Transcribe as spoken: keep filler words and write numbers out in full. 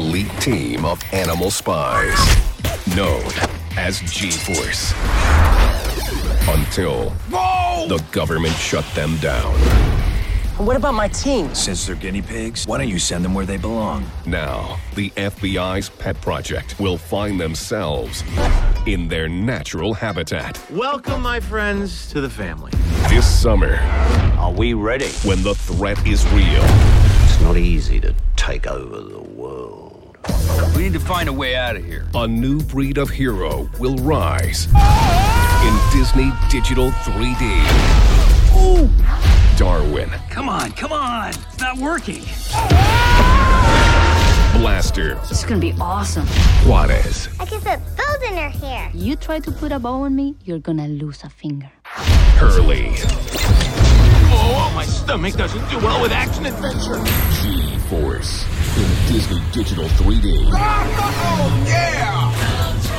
elite team of animal spies, known as G-Force. Until Whoa! the government shut them down. What about my team? Since they're guinea pigs, why don't you send them where they belong? Now, the F B I's pet project will find themselves in their natural habitat. Welcome, my friends, to the family. This summer, are we ready? When the threat is real. It's not easy to take over the world. We need to find a way out of here. A new breed of hero will rise in Disney Digital three D. Ooh! Darwin. Come on, come on! It's not working! Blaster. This is gonna be awesome. Juarez. I can put bows in her hair. You try to put a bow on me, you're gonna lose a finger. Hurley. Oh, my stomach doesn't do well with action-adventure. G-Force in Disney Digital three D. Oh, yeah!